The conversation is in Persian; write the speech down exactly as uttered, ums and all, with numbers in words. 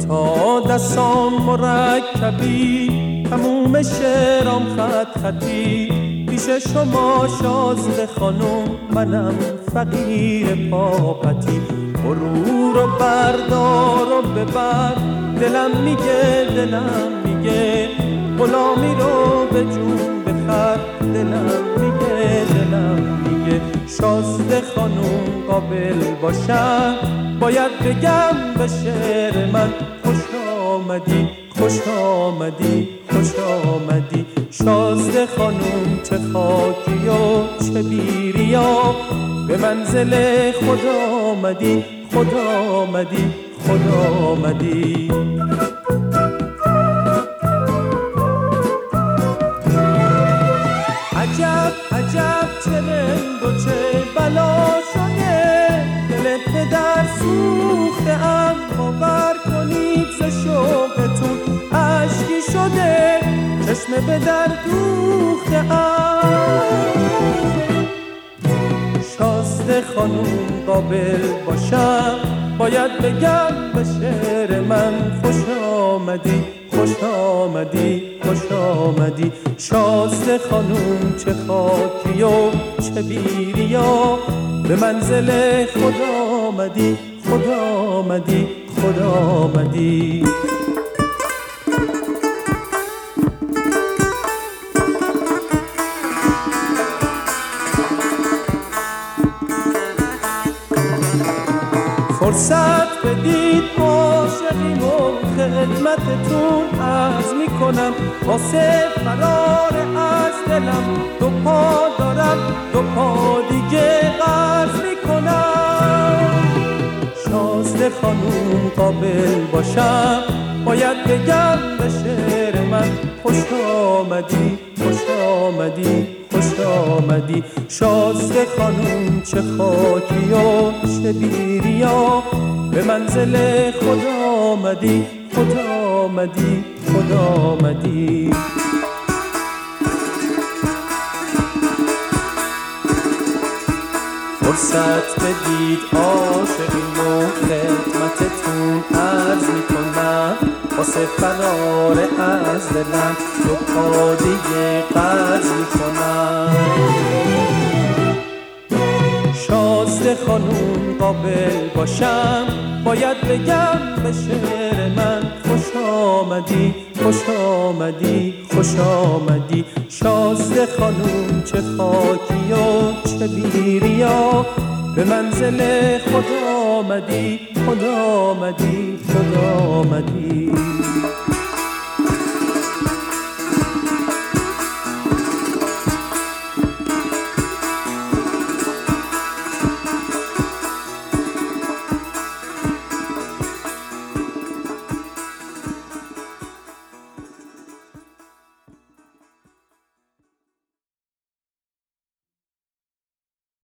تا دستام مرکبی تموم شعرام خط خطی پیش شما شازده خانم منم فقیر پاپتی برو رو بردار و ببر دلم میگه دلم میگه غلامی رو به جون بخر دلم میگه دلم میگه شازده خانم قابل باشم باید بگم به شعر من خوش آمدی خوش آمدی خوش آمدی شازده خانم چه خاکی و چه بیریا به منزل خدا آمدی خدا آمدی خدا آمدی عجب عجب چه رنگ و چه بلا شده دل پدر سوخته ام باور کنید ز شوقتون اشکی شده چشم به در دوخته ام شازده خانوم قابل باشم باید بگم به شعر من خوش آمدی خوش آمدی خوش آمدی شازده خانوم چه خاکی و چه بیریا به منزل خدا آمدی خدا آمدی خدا آمدی فرصت بدید عاشقیم و خدمتتون عرض میکنم واسه فرار از دلم دو پا دارم دو پا دیگه قرض میکنم شازده خانوم قابل باشم باید بگم به شعر من خوش آمدی خوش آمدی خوش آمدی شازده خانوم چه خاکی و چه بیریا به منزل خدا آمدی خدا آمدی خدا آمدی فرصت بدید عاشقیم و خدمتتون عرض میکنم واسه فرار از دلم دو پا دیگه قرض میکنم شازده خانوم قابل باشم باید بگم به شعر من خوش آمدی خوش آمدی خوش آمدی شازده خانوم چه خاکی و چه بیریا به منزل خدا آمدی خدا آمدی خدا آمدی